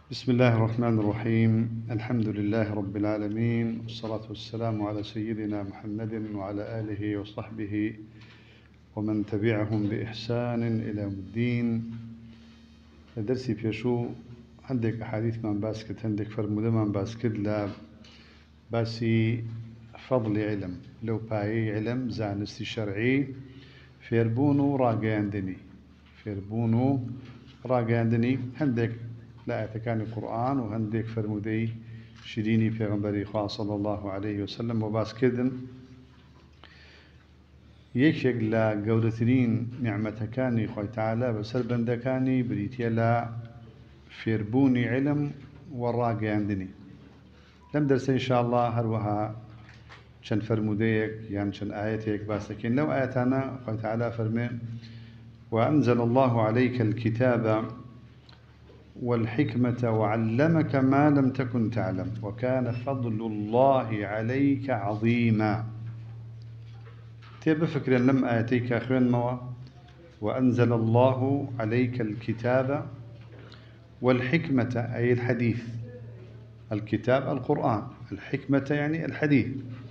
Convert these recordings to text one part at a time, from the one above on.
بسم الله الرحمن الرحيم. الحمد لله رب العالمين، والصلاة والسلام على سيدنا محمد وعلى آله وصحبه ومن تبعهم بإحسان إلى يوم الدين. درسي بيشو عندك أحاديث من باسكت، عندك فرمودة من باسكت لا باسي فضل علم، لو باي علم زانستي شرعي فيربونو راقياندني عندك لا أتكاني القرآن وعندك فرمودي شيريني پیغمبري خواه صلى الله عليه وسلم وباس كردن يكشك لا قودترين نعمتكاني خواه تعالى بسر بندكاني بريتيا لا فيربوني علم وراقي عندني لم درس إن شاء الله هروها شن فرموديك يعني شن آياتيك بس لكن لو آياتنا خواه تعالى فرمين وأنزل الله عليك الكتاب والحكمة وعلمك ما لم تكن تعلم وكان فضل الله عليك عظيما. تبى فكرا لم آتيك أخوان موا وأنزل الله عليك الكتاب والحكمة أي الحديث، الكتاب القرآن، الحكمة يعني الحديث،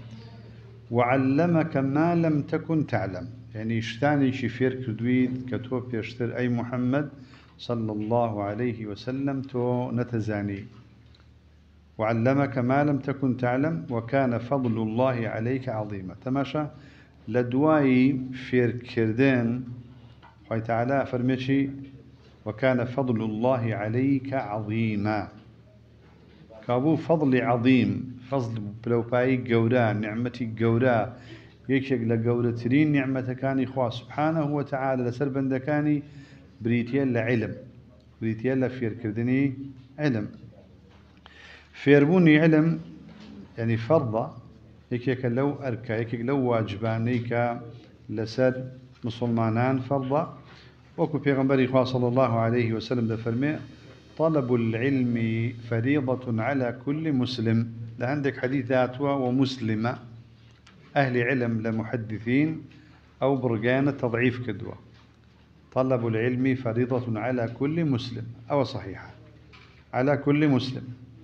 وعلمك ما لم تكن تعلم يعني اشتاني شفير كدويد كتوب يشتر أي محمد صلى الله عليه وسلم تو نتزاني وعلمك ما لم تكن تعلم وكان فضل الله عليك عظيما. تماشى لدواي فير كردين خوي تعالى فرمشي وكان فضل الله عليك عظيما. كابو فضل عظيم، فضل بلوباي قورا نعمتي قورا يكشك لقورترين نعمة كان إخوة سبحانه وتعالى لسر بندكاني بريتيلا علم، بريتيلا فير كردني علم، فيربوني علم يعني فرضة يكيك لو أركا يكيك لو واجبانيك لسر مسلمانان فرضة وكو بيغمبري إخوة صلى الله عليه وسلم دفرمي طلب العلم فريضة على كل مسلم. لعندك حديثات ومسلمة أهل علم لمحدثين أو برقانة تضعيف كدوة. طلب العلم فريضة على كل مسلم أو صحيحة على كل مسلم.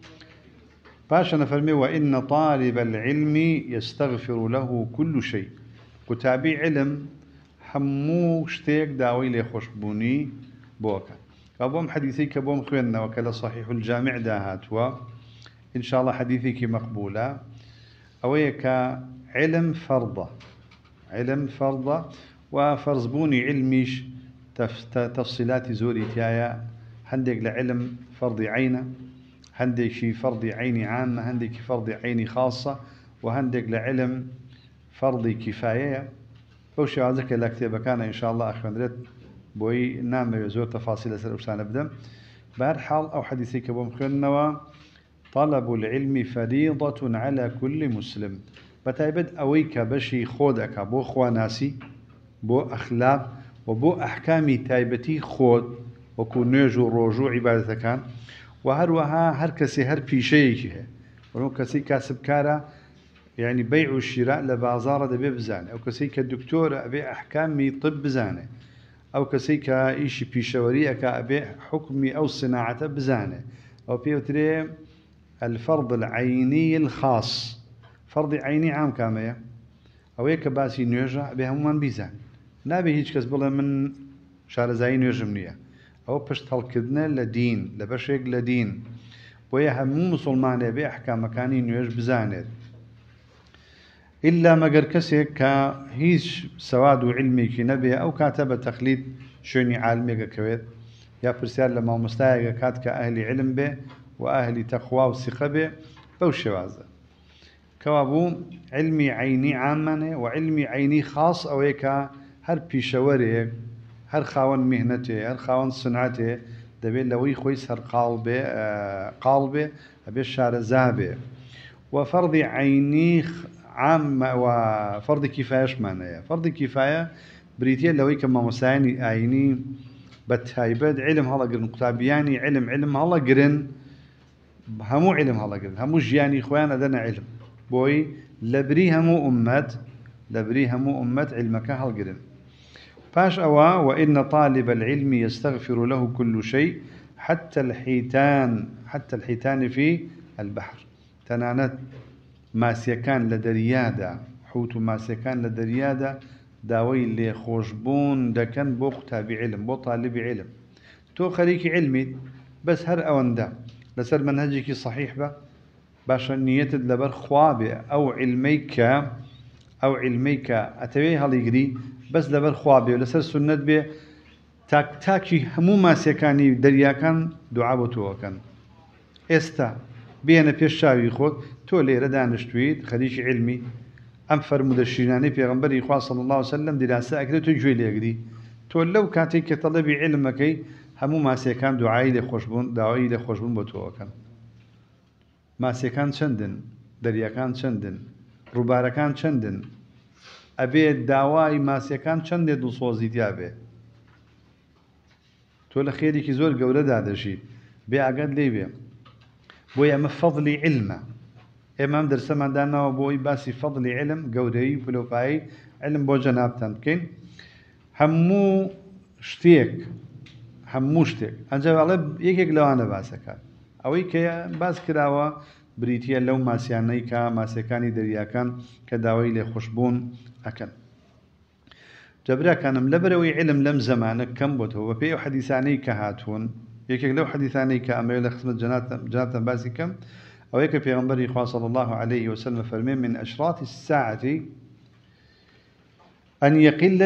باشا فرمي وإن طالب العلم يستغفر له كل شيء. كتابي علم حمو شتيك داوي لي خشبوني بوكا كابوم حديثي كابوم خوينا وكلا صحيح الجامع داهات إن شاء الله حديثك مقبولة أويك علم فرضة، علم فرضة وفرزبوني علميش تفصيلات زوري تايا هندك لعلم فرض عينه، هندك شي فرض عيني عامة، هندك فرض عيني خاصة، وهندك لعلم فرض كفاية. وش عايزك لكتابة كان إن شاء الله أخوان بوي نعم يزور تفاصيل سنة نبدأ بهالحال أو حديثي كبوم خلنا طلب العلم فريضة على كل مسلم. بتعبد أويك بشي خودك بو خواناسي بو أخلاق وبو أحكامي تايبتي خود وكو نيجو روجو عبادة كان وهروها هر كسي هر بيشيكه ولو كسي كاسب كارا يعني بيع الشراء لبازار دبي بزانه أو كسي كدكتور أبي أحكامي طب بزانه أو كسي كإيش بيشوري أبي حكمي أو صناعة بزانه أو بيوتري الفرض العيني الخاص فرض عيني عام كامية أو هيك باسي نيجا بهم من بيزان نابي هيج كس بلا من شار زاي نيجمنية أو بشتل كدنا لدين لبشيك لدين ويا هم مسلمان بأحكام مكاني نيج بزاند إلا ما قركسي كهيج سواد علمي كنبي أو كاتب تخليد شوني عالمي كويت يا برسال لما مستايق كات كأهل علم به وأهل تقوى وثقة به بوشوازه كوابو علمي عيني عامنه وعلمي عيني خاص أو هيك هر بيشوري هر خاون مهنته هر خاون صنعته دبي لوي خويس هر قالبه أبي الشارع زابه وفرض عيني عام وفرض كفاية معناه فرض كفاية بريتيا لوي كما مسايني عيني بتهايبد علم هلا قرن كتابياني علم هلا قرن همو علم هلا قرن همو جياني خوان دنا علم بوي لبري همو أمت علمك هالقرن باش أوا وإن طالب العلم يستغفر له كل شيء حتى الحيتان في البحر تنانت ماسيكان لدريادا حوت ماسيكان لدريادا داوي اللي خوشبون دكن بو قتابي علم بو طالب علم تو خليكي علمي بس هر أوندا لسر منهجك صحيح باشا نية لبر خوابه أو علميك أتوي هاليجري بس لبر خوابه ولسر سنة به تاكي همو ماسيكاني دريا كان دعاء بتوكن استا بينا بيشاوي خود تو ليرة دانشتويد خليك علمي أم فرمود الشيراني في غنبري إخوة صلى الله عليه وسلم دراسة أكده تجوي ليقري تو لو كاتي كطلبي علمك همو ماسيكان دعائي لخوشبون بتوكن ماسيكان چندن درياكان چندن روباركان چندن أبي داواي ماسيكان چند دوسوزي ديابه تو لخيري كي زور قولة دادشي بي أقاد لي بي بوي أما فضلي علمه إمام درس ما دانا وبوي باسي فضلي علم قولي فلوفاي علم بو جناب تمكن همو شتيك أنجا والله يكيك لو أنا باسكا أوي كي باس كراوا بريتيا لو ماسياني كا ماسيكاني درياكان كداوي لخشبون أكن جبرا كان ملبروي علم لم زمانك كم بوته وفي حديثاني كهاتون يكيك لو حديثاني كأما يلخصمت جنات باسي كم أو يك في غنبري صلى الله عليه وسلم فرمين من أشراط الساعة أن يقل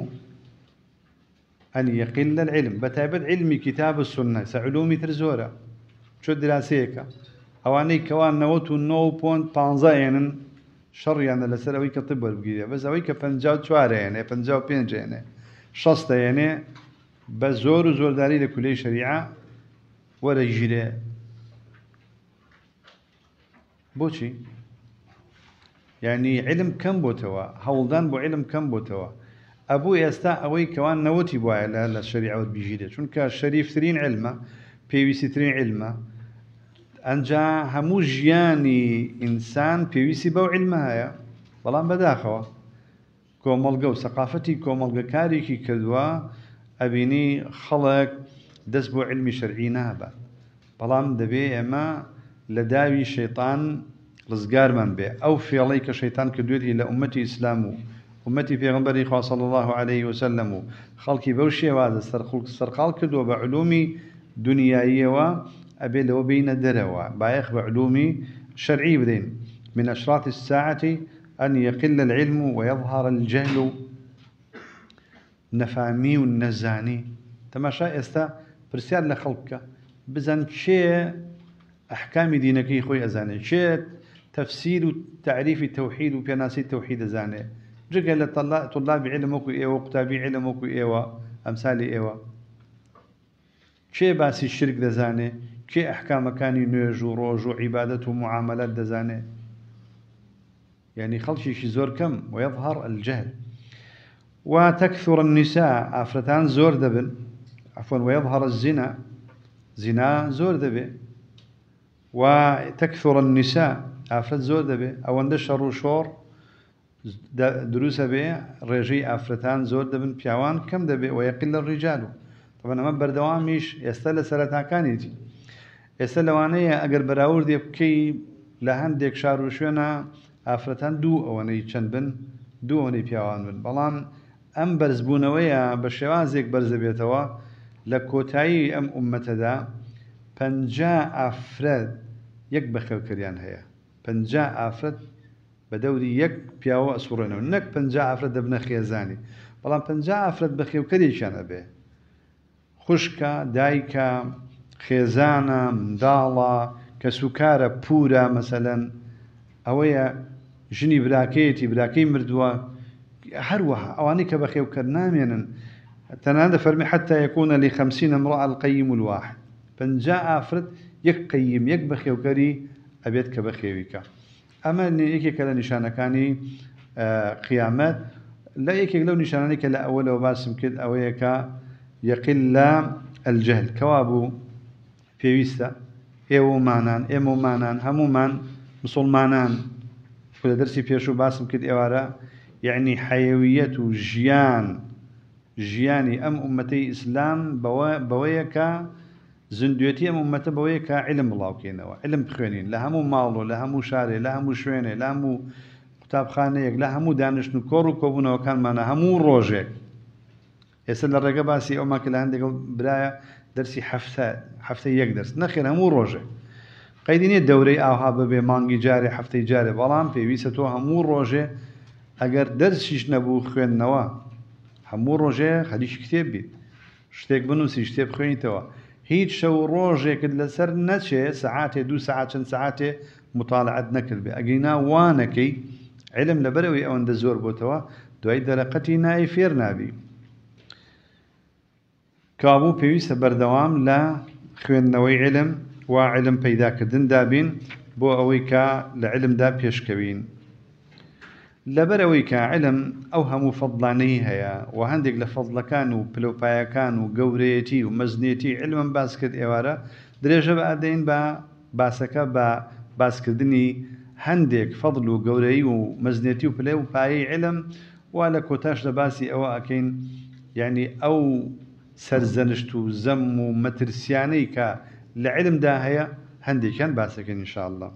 العلم بتابد علمي كتاب السنة سعلومي ترزورة شو دراسيك أواني كوان نوتو 9.15 يعني شر يعني لسر أويك طب والبقية بس أويك 54 يعني 55 يعني شصت يعني بس زور داري لكل شريعة ولا يجري بوشي يعني علم كم بوتوا هولدان بو علم كم بوتوا أبو يستا أوي كوان نوتي بو على الشريعة والبيجيدة شونك الشريف ثرين علمه بيويسي ثرين علمه أنجا همو جياني إنسان بيويسي بو علمها يا بلان بداخوا كوملقا وثقافتي كوملقا كاريكي كدوا أبيني خلق دسبو علمي شرعي نابا بلان دبي أما لداوي شيطان رزقار من به أو في عليك شيطان كدوتي لأمتي إسلامه أمتي في غنبري صلى الله عليه وسلم خلقي بوشي وهذا سرقال كدو بعلومي دنياية وأبي لو بين دروا بايخ بعلومي شرعي بدين من أشراط الساعة أن يقل العلم ويظهر الجهل نفامي والنزاني تماشا استا برسيار لخلقك بزن شيء أحكام دينك يخوي أزاني شيء تفسير وتعريف التوحيد وبياناسي التوحيد أزاني جقل طلاب علمك إيوه وقتابي علمك إيوه أمثالي إيوه شيء باسي الشرك دزاني شيء أحكام كاني نيج وروج وعبادة ومعاملات دزاني يعني خلشي زور كم ويظهر الجهل وتكثر النساء أفرتان زور دبن عفوا ويظهر الزنا زنا زور دبن وتكثر النساء أفرت زور دبي أو اندشر وشور دروس به رجي أفرتان زور دبن بيوان كم دبي ويقل الرجال طبعا ما بردواميش يستل سرتا كانيتي يستل وانية أجر براور دي بكي لهندك شاروشونا أفرتان دو أواني چند دو أواني بيوان بن بلان أم برزبونويا بشوازيك برزبيتوا لكوتاي أمتدا 50 أفراد يك بخيو كريان هيا 50 أفراد بدوري يك بياو أسورنا ونك 50 أفراد ابن خيزاني بلان 50 أفراد بخيو كريشان أبي خشكا دايكا خيزانا مدالا كسوكارا بورا مثلا أويا جني براكي مردوا هروها أواني كبخيو كرنامينا تنادى فرمي حتى يكون ل50 امرأة القيم الواحد 50 أفرد يقيم يكبخي وكري أبيت كبخيويكا أما إن إيكي كلا نشانة كاني قيامات لا إيكي لو نشانة كلا أول وباسم كد أويكا يقل الجهل كوابو في ويستا إيمو مانان همو مان مسلمانان كل درسي فيشو باسم كد إيوارا يعني حيوية جياني أم أمتي إسلام بويكا زندويتي أمة بويك علم الله كينوا علم بخوانين لهمو مالو لهمو شاري لهمو شويني لهمو كتاب خانيك لهمو دانش نكورو كوبونا وكان معنا همو روجه يسأل الرقباسي أو ما كلا عندك براية درسي حفتة يقدرس نخير همو روجه قيديني الدوري أو هذا بمانجي جاري حفتة جاري بلام في ويستو همو روجه أجر درسيش نبو خوين نوا همو روجه خديش كتاب بيت شتيك بنوسي شتيب خوين توا هيج شو روجه كد لسر نتشي ساعات 2 ساعات 3 ساعات مطالعة نكل بأجينا وانكي علم لبروي أو عند الزور بوتوا دوای دەرەقەتی نای فێر نابی کابوو پێویستە بەردەوام لە خوێندنەوەی علم و علم پەیداکردن دابین بۆ ئەوەی کە لە علمدا پێشکەوین لەبەر ئەوەی کە علم ئەو هەموو فەضلانەی هەیە و هەندێک لە فەضلەکان و پلەپایەکان و گەورەیەتی و مەزنێتی علمم باس کرد ئێوارە درێژە بە ئەدەین بە باسەکە بە باسکردنی هەندێک فەضل و گەورەی و مەزنێتی و پلە و پایەی علم وا لە کۆتاش لە باسی ئەوە ئەکەین یعنی ئەو سەرزەنشت و زەم و مەترسیانەی کە لە علمدا هەیە هەندێکیان باسەکەین إن شاء الله.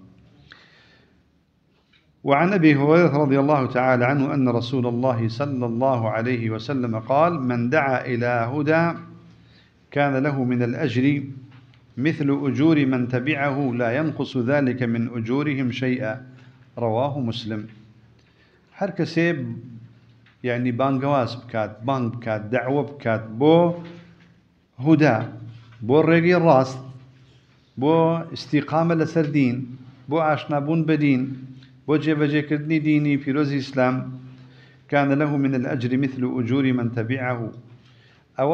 وعن أبي هريرة رضي الله تعالى عنه أن رسول الله صلى الله عليه وسلم قال من دعا إلى هدى كان له من الأجر مثل أجور من تبعه لا ينقص ذلك من أجورهم شيئا رواه مسلم. هر کسی يعني بانقواز بكات بانق بكات دعوة بكات بو هدى بو الرقي الراس بو استقامة لسردين بو عشنابون بدين بو جيبجي كردني ديني في روز إسلام كان له من الأجر مثل أجور من تبعه أو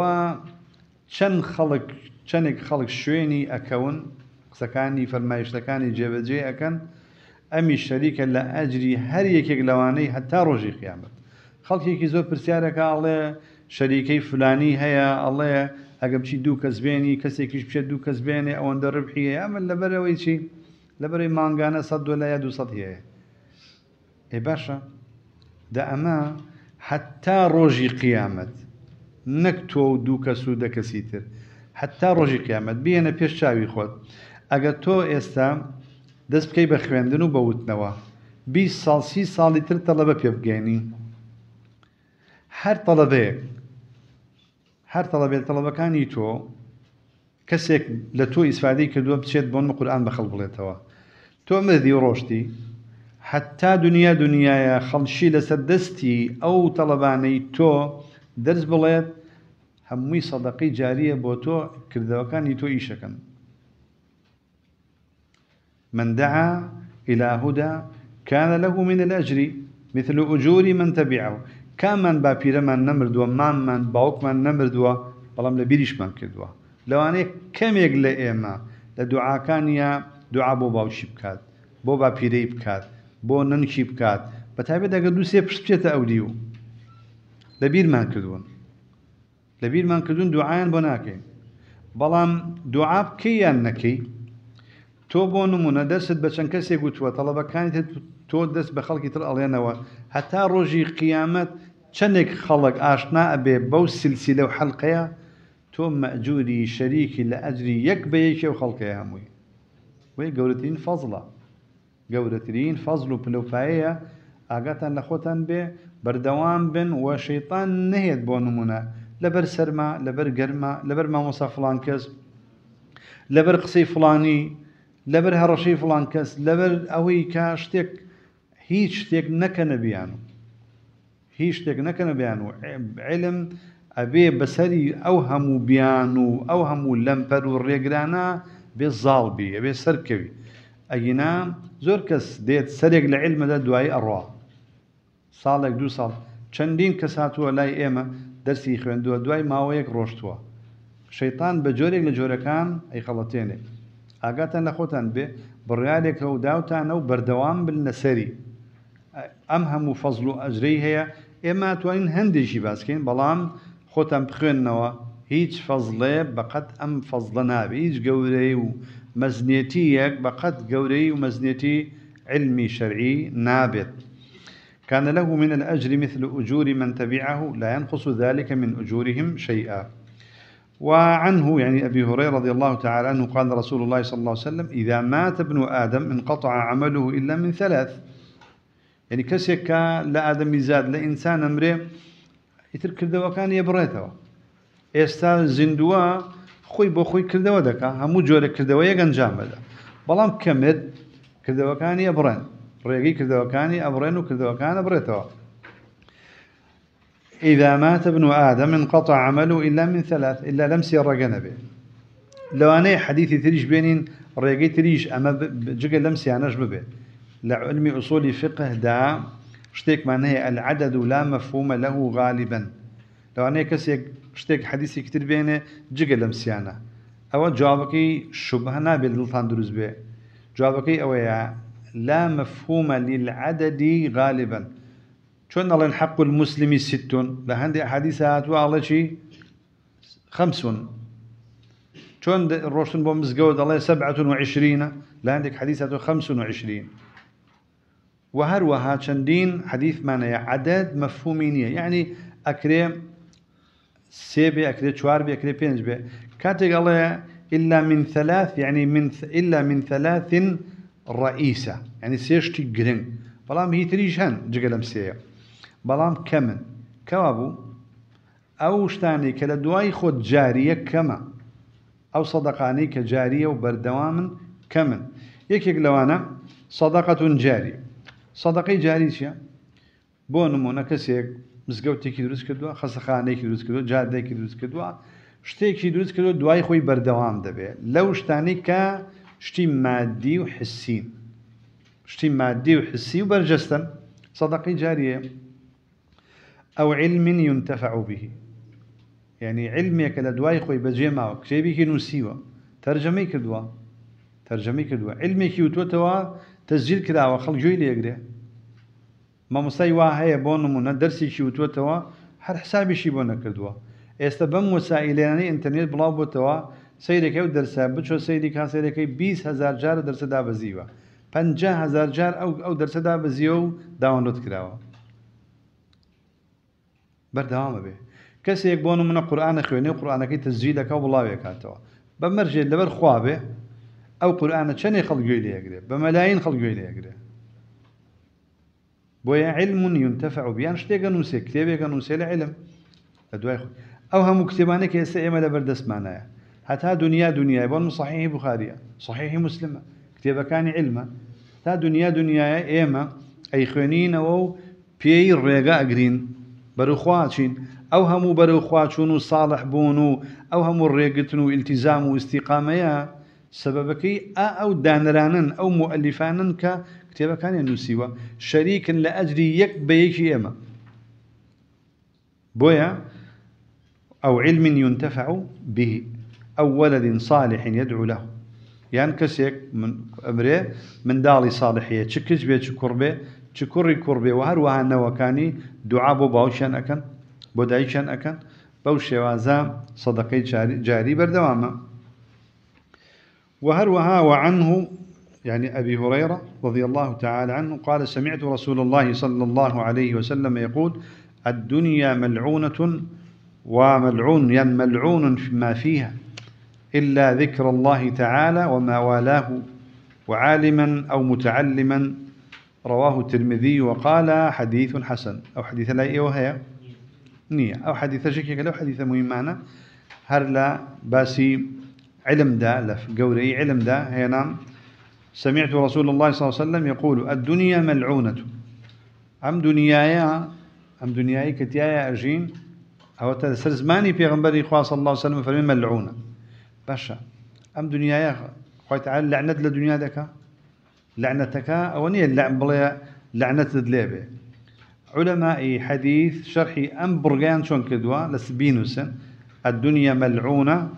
چنك خلق شويني أكون سكاني فرمايش لكاني جيبجي أكن أمي الشريك لا أجري هر يكيك لواني حتى روجي قيامت خلقي كي زور برسيارك الله شريكي فلاني هيا الله أقب شي دو كسبيني كسي كيش بشي دو كسبيني أو اندر ربحية أما لبروي شي لبروي مانغانا صد ولا يدو صد هي إي باشا دا أما حتى روجي قيامت نكتو دو كسو دا كسيتر حتى روجي قيامت بينا بيش شاوي خود أقا تو إستا دەست بکەی بە خوێندن و بەوتنەوە 20 ساڵ 30 ساڵی تر تەڵەبە پێ بگەێنی هەر تەڵەبەکانی تۆ کەسێک لە تۆ ئیسفادەی کردووە بچێت بۆن قورئان بە خەڵک بڵێتەوە تۆ مردی و ڕۆشتی حتا دنیایە خەڵشی لەسەر دەستی ئەو تەڵەبانەی تۆ دەرس بڵێت هەمووی سەدەقەی جاریە بۆ تۆ کردەوەکانی تۆ ئیشەکەن. من دعا إلى هدى كان له من الأجر مثل أجور من تبعه كامن بابير من نمردوا من باوك من نمردوا بلام لبيريش من كدوا لو أنا كم يقل إما لدعاء كان يا دعاء بو باوشي بكات بو بابيري بكات بو ننشي بكات بتعبي دا قدو سيبشت أوديو لبير من كدون دعاء بناكي بلام دعاء بكيان نكي تۆ بۆ نمونە دەست بە چەند کەسێک گوتووە تەڵەبەکانیت تۆ دەست بە خەڵکی تر ئەڵێنەوە هەتا ڕۆژی قیامەت چەندێک خەڵک ئاشنا ئەبێ بەو سلسلە و حەلقەیە تۆ مەئجووری شەریکی لە ئەجری یەک بە یەکی و خەڵکەیە هەمووی وەی گەورەترین فەزڵە گەورەترین فەزڵ و پلەپایەیە ئاگاتان لە خۆتان بێ بەردەوام بن و شەیطان نەهێت بۆ نمونە لەبەر سەرما لەبەر گەرما لەبەر مامۆستا فڵان کەس لەبەر قسەی فڵانی لەبەر هەڕەشەی فڵان کەس لەبەر ئەوەی کە هیچ شتێک نەکەنە بیان و علم ئەبێ بەسەری ئەو هەموو بیان و ئەو هەموو لەمپەر و ڕێگرانە بێ زاڵ بی ئەبێ سەرکەوی ئەگینا زۆر کەس دێت سەرێک لە علمەدا دوایی ئەڕوا ساڵێک 2 ساڵ چەندین کەس هاتووە لای ئێمە دەرسی خوێندووە دوای ماوەیەک ڕۆشتووە شەیطان بە جۆرێک لە جۆرەکان ئەیخەڵەتێنێ ئاگاتان لە خۆتان بێ بڕیارێکە و داوتانە و بەردەوام بن لەسەری ئەم هەموو فەزڵ و ئەجرەی هەیە ئێمە توانین هەندێکی باسکەین بەڵام خۆتان بخوێننەوە هیچ فەزڵێ بەقەت ئەم فەزڵە نابێ هیچ گەورەی و مەزنێتیەک بەقەت گەورەی و مەزنێتی علمی شەرعی نابێت. كان له من الأجر مثل أجور من تبعه لا ينقص ذلك من أجورهم شيئا. وعنه يعني أبي هريرة رضي الله تعالى عنه قال رسول الله صلى الله عليه وسلم إذا مات ابن آدم انقطع عمله إلا من ثلاث. يعني كسيك لا آدم يزاد لا إنسان أمره يترك كردوا كان يبريته ئێستا زیندووە خۆی بۆ خۆی کردەوە دەکا هەموو جۆرە کردەوەیەک ئەنجام بەدە بەڵام کەمت کردەوەکانی ئەبڕێن ڕێگەی کردەوەکانی ئەبڕێن و کردەوەکان ئەبڕێتەوە. إذا مات ابن آدم انقطع عمله إلا من ثلاث إلا لمسي الرجنة به. لو أنا حديثي تريش بينين رجعي تريش أما جقل لمسي أنا به لعلمي أصول فقه دا اشتيك معناه العدد لا مفهوم له غالبا. لو أنا كسيك اشتيك حديثي كتير بينه جقل لمسي أنا أو جوابك شبهة نابل لطان دروز به جوابك أو لا مفهوم للعدد غالبا. شون الله حق المسلم 6 لهندي أحاديثات والله شيء 5 شون الروشن بومزجود الله 27 لهندك حديثات 25 وهروها شندين حديث معناه عدد مفهومينية يعني أكريم سيبي أكريم شواربي أكريم بينجبي كاتق الله إلا من ثلاث يعني إلا من ثلاث رئيسة يعني سيشتي جرين بلام هي تريشان جقلم سيا بلام كمن كوابو أو شتاني كلا دواي خود جارية كما أو صدقاني كجارية وبردوام كمن يكيك لوانا صدقة جارية صدقي جاري شيء بونمونا كسيك مزقوتي كي دروس كدوا خسخاني كي دروس كدوا جادي كي دروس كدوا شتي كي دروس كدوا دواي خوي بردوام دبي لو شتاني كا شتي مادي وحسين شتي مادي وحسي وبرجستن صدقي جارية أو علم ينتفع به يعني علمي كلا دواي خوي بجيما كتابي كي نسيوا ترجمي كدوا علمي كي وتوتوا تسجيل كذا وخل جوي لي يقرأ ما مستوى هي بونمونا درسي كي وتوتوا هر حسابي شي بونا كدوا استبم وسائلاني انترنت بلا بوتوا سيدك يو درس بتشو سيدك ها سيدك 20000 جار درس دا بزيوا 50000 جار او درس دا بزيو داونلود كراوا بردوام به كسي يكبون من القرآن خويني وقرآن كي تسجيلك والله يكاتوا بمرجع لبر خوابه أو قرآن شني خلق يلي يقرأ بملايين خلق يلي يقرأ بويا علم ينتفع به أنش تيجا نوسي كتابي نوسي العلم أدواي أو هم كتبانه كيسا إما لبردس معناه حتى دنيا يبون صحيح بخاري صحيح مسلم كتابه كان علما تا دنيا إما أي خوينين أو بيي الرجاء جرين بروخواتشين أو هم بروخواتشون وصالح بونو أو هم الرجتنو التزام واستقامة سببكي أو دانرانن أو مؤلفانن ككتابة كان ينسيوا شريكا لأجري يك بيكي إما بويا أو علم ينتفع به أو ولد صالح يدعو له يعني كسيك من أمره من دالي صالحية تشكج بيه تشكربه تشكري كربه وهروها النوكاني دعاء باوشان أكن بدايشان أكن بوشي وازا صدقي جاري بردوامه وهروها وعنه يعني أبي هريرة رضي الله تعالى عنه قال سمعت رسول الله صلى الله عليه وسلم يقول الدنيا ملعونة وملعون يعني ملعون ما فيها إلا ذكر الله تعالى وما والاه وعالما أو متعلما رواه الترمذي وقال حديث حسن أو حديث لا وهي نية أو حديث شكيك أو حديث مهم معنا هرلا باسي علم دا لف قوري علم دا هي نعم سمعت رسول الله صلى الله عليه وسلم يقول الدنيا ملعونة أم دنياي كتيايا أجين أو تسر زماني بيغنبري خواه صلى الله عليه وسلم فرمي ملعونة باشا أم دنياي خواه تعالى لعنة لدنيا دكا لعنتك أو نية لعنة دليبه علماء حديث شرحي أم برغان شون كدوا لسبينوسن الدنيا ملعونة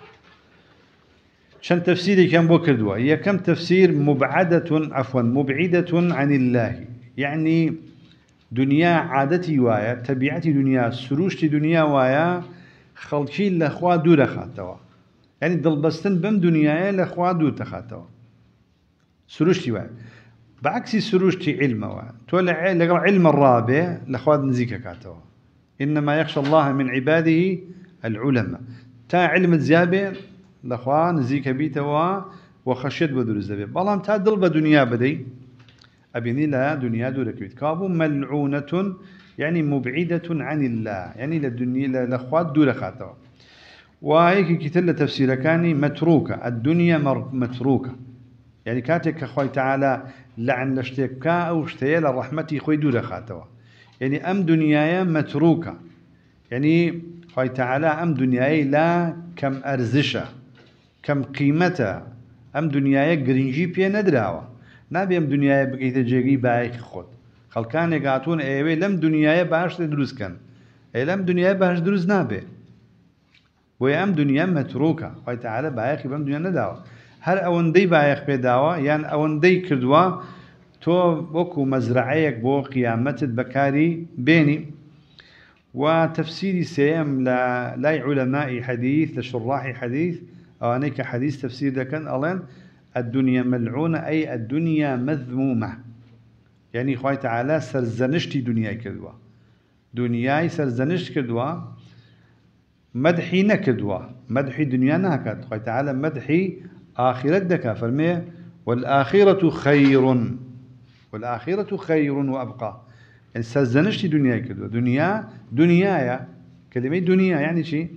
شن تفسيري كم بكردوا هي كم تفسير مبعدة عن الله يعني دنيا عادتي وايا تبعتي دنيا سروشتي دنيا وايا خلقي لأخوة دور خاتوا يعني دلبستن بم دنيا لأخوة دور تخاتوا سروشتي وايا بعكس سروشتي علم وايا تولى علم الرابع لأخوة نزيكا كاتوا إنما يخشى الله من عباده العلماء تا علم زيابه لخوا نزيك بيتوا وخشيت بدرز دبي بلام تا دل بدنيا بدي أبيني لا دنيا دورك بيت كابو ملعونة يعني مبعدة عن الله يعني للدنيا لخوات دور خاتوا وهيك كتل تفسير كاني متروكة الدنيا متروكة يعني كاتك خوي تعالى لعن لشتكا أو اشتيال الرحمة خوي دور خاتوا يعني أم دنياي متروكة يعني خوي تعالى أم دنياي لا كم أرزشة كم قيمتها أم دنياي جرينجي بيه ندراوا نبي أم دنياي بقيت جيجي بايك خود خلكان يقاتون أيوة لم دنياي باش دروز كان أي لم دنياي باش دروز نبي ويا أم دنيا متروكة خوي تعالى بايك بأم دنيا نداوا هر أوندي بايك بداوا يعني أوندي كردوا تو بوكو مزرعيك بو قيامة بكاري بيني وتفسيري سيم لا علماء حديث لشراح حديث أو أنيك حديث تفسير ده كان ألين الدنيا ملعونة أي الدنيا مذمومة يعني خوي تعالى سرزنشتي دنياي كدوا دنياي سرزنشت كدوا مدحي نكدوا مدحي دنيا ناكد خوي تعالى مدحي آخرة دكا فرمي والآخرة خير والآخرة خير وأبقى يعني سرزنشتي دنياي كدوا دنيايا كلمة دنيا يعني شيء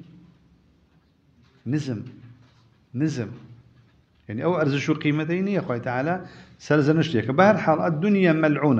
نزم يعني أو أرزش قيمتين يا أخوي تعالى سرزنشتك بهالحال الدنيا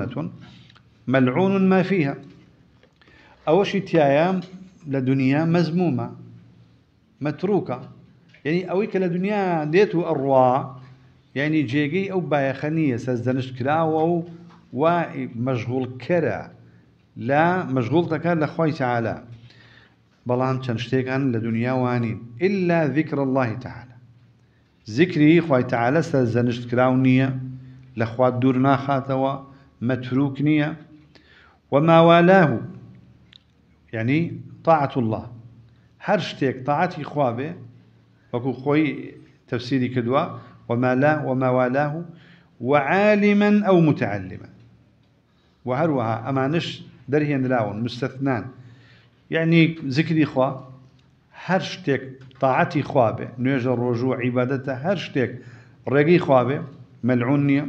ملعون ما فيها أول شيء تيايا لدنيا مزمومة متروكة يعني أويك لدنيا ديتو أرواح يعني جيجي أو بايخانية سرزنشت كراو ومشغول كرا لا مشغول تكاد لأخوي تعالى بلان تنشتيكان لدنيا وانين إلا ذكر الله تعالى ذكري خوي تعالى سرزنشت كراونية لأخوات دورنا خاتوا متروكنية وما والاه يعني طاعة الله هرشتك طاعتي خوابه وكو خوي تفسيري كدوا وما والاه وعالما أو متعلما وهروها أمانش درهن لاون مستثنان يعني ذكري خوا هرشتك طاعتي خوابه نيجر رجوع عبادته هرشتك رقي خوابه ملعونية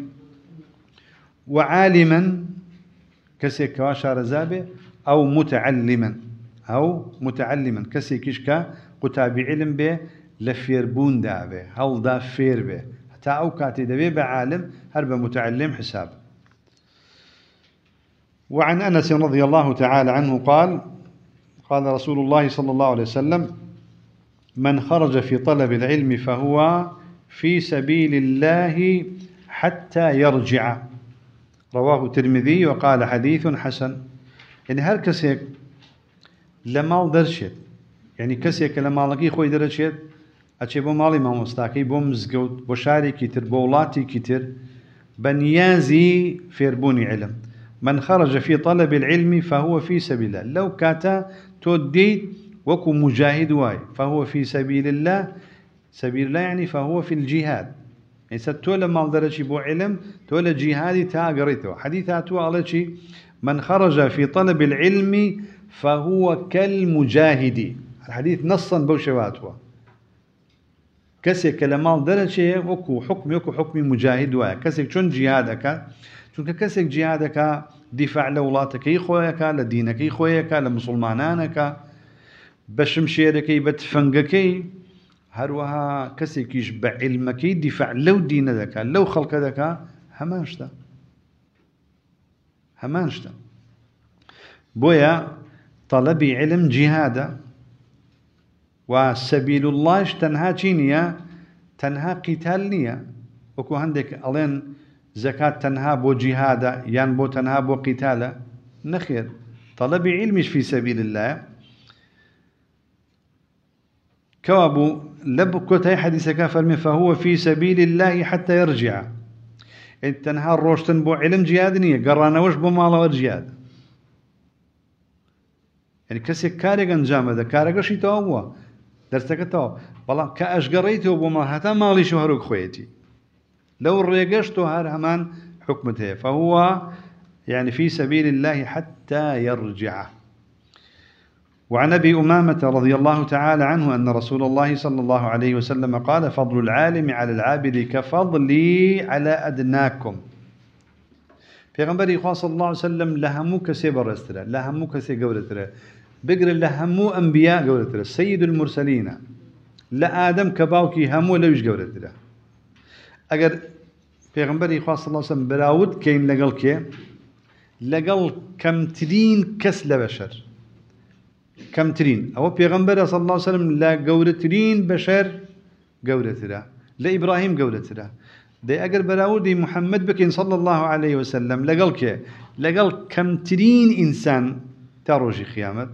وعالما كسيك كواشار زابه أو متعلما كسيك إشكا قتابي علم به لفيربون دابه هل دا فير به حتى أو كاتي دبي بعالم هرب متعلم حساب. وعن أنس رضي الله تعالى عنه قال رسول الله صلى الله عليه وسلم من خرج في طلب العلم فهو في سبيل الله حتى يرجع رواه الترمذي وقال حديث حسن يعني هر كسيك لمال درشت يعني كسيك لمالكي خوي درشت أشي بو مالي ما مستاكي بو مزقوت بو شاري كتر بولاتي كتر بنيازي فيربوني علم من خرج في طلب العلم فهو في سبيل الله لو كاتا توديت وكو مجاهد واي فهو في سبيل الله سبيل الله يعني فهو في الجهاد يعني ستولى ما درجي بو علم تولى جهادي تاقريته حديثاتو على شيء من خرج في طلب العلم فهو كالمجاهد الحديث نصا بوشواتوا كسيك لمال درجي وكو حكمي مجاهد واي كسيك شون جهادك چونکە کەسێک جیهادەکە دیفاع لە وڵاتەکەی خۆیەکە لە دینەکەی خۆیەکە لە مسلمانانەکە بە شمشێرەکەی بە تفەنگەکەی هەروەها کەسێکیش بە عیلمەکەی دیفاع لەو دینە دەکا لەو خەڵکە دەکا هەمان شتە بۆیە طەلەبی علم جیهادە و سەبیل اللهش تەنها چی نییە تەنها قیتال نییە وەکو هەندێک ئەڵێن زكاة تنها بو جهادا يان بو تنها بو قتالا نخير طلب علمش في سبيل الله كوابو لبكوت هي حديثك فرمي فهو في سبيل الله حتى يرجع تنها روشتن بو علم جهادنية قرانا وش بو مالا جهاد يعني كسي كاريق انجام هذا كاريق شي تو درستك تو والله كأشقريته بو ما حتى مالي شهرك خويتي لو الريقشتو هذا همان حكمته فهو يعني في سبيل الله حتى يرجع وعن أبي أمامة رضي الله تعالى عنه أن رسول الله صلى الله عليه وسلم قال فضل العالم على العابد كفضلي على أدناكم. پیغمبر إخوان صلى الله عليه وسلم لهمو كسي برستره لهمو كسي قولتره بقر لهمو أنبياء قولتره سيد المرسلين لآدم كباوكي همو لوش قولتره أقر پیغمبر إخوان صلى الله عليه وسلم براود كين لقل كي لقل كمترين كس لبشر كمترين أو پیغمبر صلى الله عليه وسلم لا قولترين بشر قولتره لا إبراهيم قولتره دي أجر براودي محمد بكين صلى الله عليه وسلم لقال كي لقال كم ترين إنسان تروجي خيامت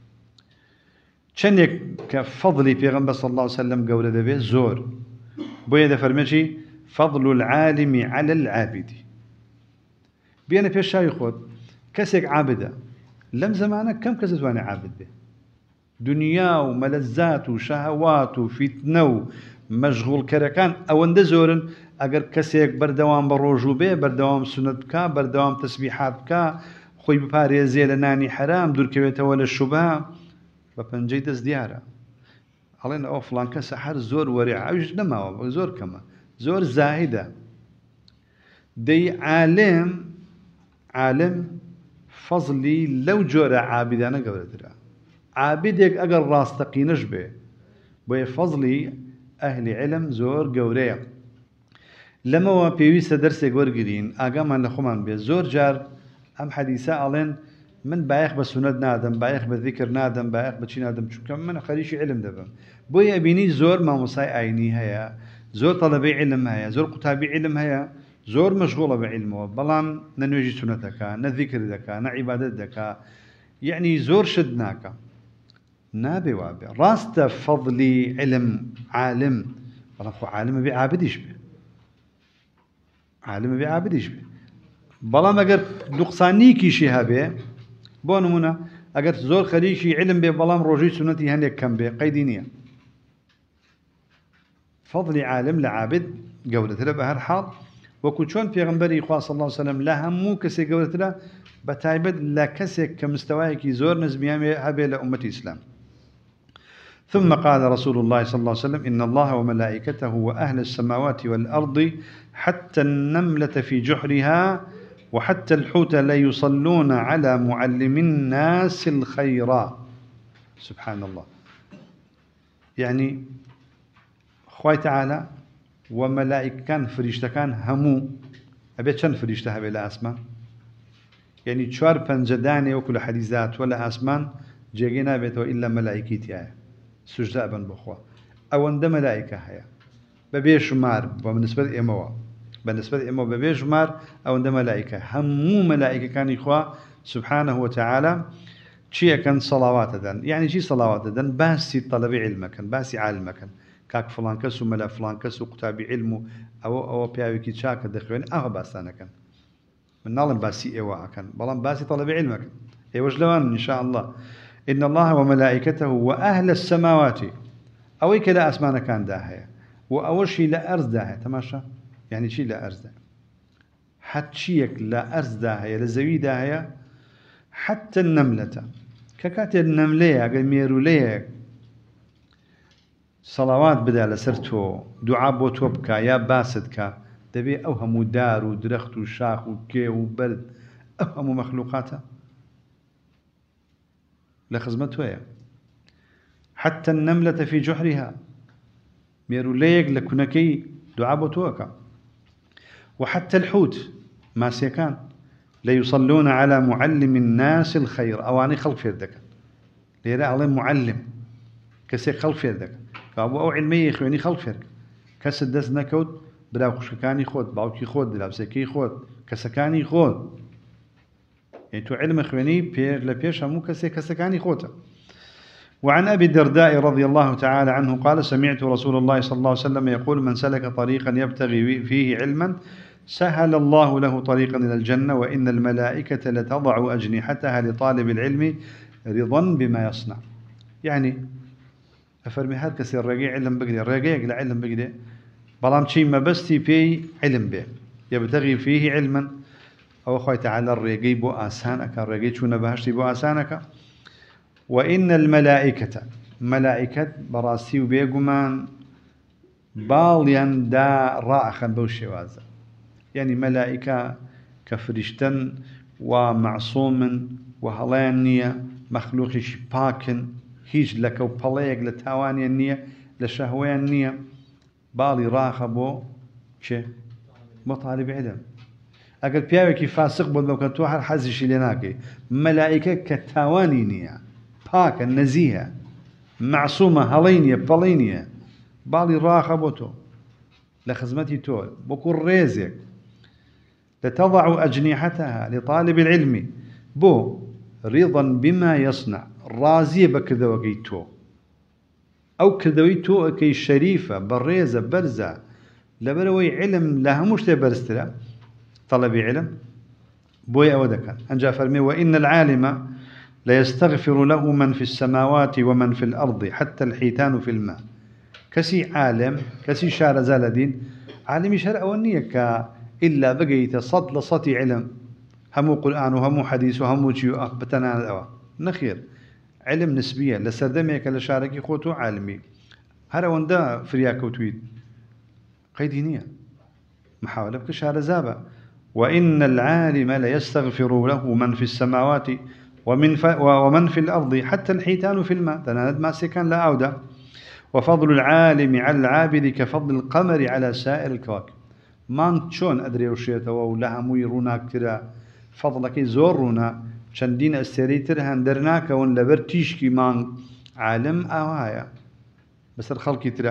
شنك كفضلي في غنبة صلى الله عليه وسلم قول ذبي زور بويا فرمشي فضل العالم على العابد بينا في الشاي خود كسك عابدة لم زمانك كم كسك وانا عابد به دنيا وملذات وشهوات وفتنة مشغول كركان أو اند زورن اگر کسیک بردوام بروجو به بردوام سنت کا بردوام تسبیحات کا خوی بپارێزێ لە نانی حرام دوورکەوێتەوە لە شوبها بە پەنجەی دەست دیارە ئەڵێن ئەو فڵان کەسە هەر زۆر وەرێ ئەویش نەماوە زۆر کەمە زۆر زاهیدە دەی عالم فەزلی لەو جۆرە عابدانە گەورەترە عابدێک ئەگەر ڕاستەقینەش بێ بۆیە فەزلی ئەهلی علم زۆر گەورەیە لما بيويس درسك ورقرين أقامان لخمان بي زور جار أم حديثة ألين من بايخ بسنة نادم بايخ بالذكر نادم بايخ بشي نادم شو كم من خريشي علم دبم بوي أبيني زور ما مصاي عيني هيا زور طلبي علم هيا زور قتابي علم هيا زور مشغولة بعلمه بلان ننوجي سنتك نذكر ذكا نعبادة ذكا يعني زور شدناك نابي وابي راست فضلي علم عالم بلان خو عالم بعابدش به عالم بعابدش به بلام اگر نقصانی کیشی هبه بو نمونه اگر زور خریشی علم به بلام روجی سنتی هنیک کم به قیدی نیه فضل عالم لعابد قولت له بهر حال وكوشون پیغمبري خوا صلى الله عليه وسلم لا همو كسي قولت له بتايبد لا كسي كمستواي كي زور نزميامي هبه لأمة الإسلام. ثم قال رسول الله صلى الله عليه وسلم إن الله وملائكته وأهل السماوات والأرض حتى النملة في جحرها وحتى الحوت لا يصلون على معلم الناس الخير. سبحان الله. يعني خوي تعالى وملائكة كان فريشتا كان همو أبيت شن فريشتا هبه لا أسمان يعني تشوار بنجداني وكل حديثات ولا أسمان جيجينا بيتو إلا ملائكتي سجداء بن بخوا أو عند ملائكة هيا ببيش مار وبالنسبة إموا بالنسبة إموا ببيش مار أو عند ملائكة همو ملائكة كان إخوا سبحانه وتعالى شيء كان صلوات دن يعني شيء صلوات دن باسي طلب علمك باسي علمك كاك فلان كسو ملا فلان كسو كتابي علمه أو بياوي شاك دخلين أو باسانا كان من نالن باسي إيوا كان بلان باسي طلب علمك إيواش لوان إن شاء الله. إن الله وملائكته وأهل السماوات أويك لا أسمان كان داهية وأول شيء لا أرز داهية تماشى يعني شيء لا أرز داهية حتى شيء لا أرز داهية لزوي داهية حتى النملة ككات النملة قال ميرولية صلوات بدأ لسرته دعاء بوتوبكا يا باسدكا دبي أوهم دار ودرخت وشاخ وكي وبرد أوهم مخلوقاته لخزمته حتى النملة في جحرها ميروليك لكنكي دعاء بوتوكا وحتى الحوت ما سيكان لا يصلون على معلم الناس الخير أواني خلق فردك ليرى عليه معلم كسي خلق فردك فأبو أو علمي يخواني خلق فردك كسد دس نكود براو خشكاني خود باوكي خود دلابسكي خود كسكاني خود يعني تو علم إخواني بير لبيش همو كسكاني خوتا. وعن أبي الدرداء رضي الله تعالى عنه قال سمعت رسول الله صلى الله عليه وسلم يقول من سلك طريقا يبتغي فيه علما سهل الله له طريقا إلى الجنة وإن الملائكة لتضع أجنحتها لطالب العلم رضا بما يصنع. يعني أفرمي هذا كسر رقيع علم بقدي رقيق لعلم بقدي بلام شيء ما بستي في علم به يبتغي فيه علما أو خوي تعالى الرقي بو آسانك الرقي شو نبهشتي بو آسانك وإن الملائكة ملائكة براسي وبيقمان باليان دا رائخا بوشي وازا يعني ملائكة كفرشتن ومعصوم وهلان نية مخلوقش باكن هيج لك وبلايق لتاواني النية لشهوان النية بالي راخبو شي مطالب علم اگر پیاوێکی فاسق بۆ بەو کە تۆ هەر حەزیشی لێ ناکەی مەلائیکە کە تاوانی نییە پاکە نەزیهە معسوومە هەڵەی نییە پەڵەی نییە باڵی ڕاخە بۆ تۆ لە خزمەتی تۆ بۆکو ڕێزێک لتضع أجنحتها لطالب العلم بو رضا بما يصنع راضية بكذوقي تو أو كذوي تو كي شريفة بريزة برزة لبروي علم لها مش تبرستلا طلب علم بوي أودك أنجا فرمي وإن العالم لا يستغفر له من في السماوات ومن في الأرض حتى الحيتان في الماء كسي عالم كسي شار زالدين عالم شرع ونيك إلا بقيت صد لصتي علم همو قرآن وهمو حديث وهمو جيو بتنا الأوا نخير علم نسبيا لسردميك لشاركي خوتو عالمي هذا وندا فرياك وتويد قيدينية محاولة بكشار زابا وإن العالم لا يستغفر له من في السماوات ومن في الأرض حتى الحيتان في الماء تنالد ما سكن لا أودة وفضل العالم على العابد كفضل القمر على سائر الكواكب ما شون أدري وشيته ولا هموي رونا كتير فضلك زور رونا شندين استريتر هندرناك ولا برتيشكي مان عالم أوايا بس الخلق ترى